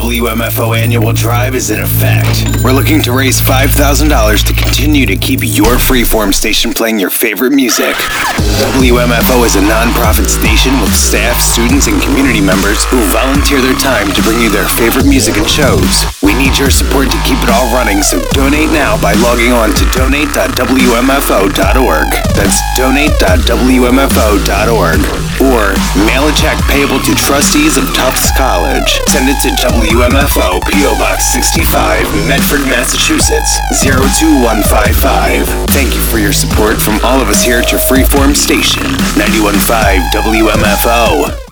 WMFO annual drive is in effect. We're looking to raise $5,000 to continue to keep your freeform station playing your favorite music. WMFO is a non-profit station with staff, students, and community members who volunteer their time to bring you their favorite music and shows. We need your support to keep it all running, so donate now by logging on to donate.wmfo.org. That's donate.wmfo.org. Or mail a check payable to trustees of Tufts College. Send it to WMFO, P.O. Box 65, Medford, Massachusetts, 02155. Thank you for your support from all of us here at your freeform station, 91.5 WMFO.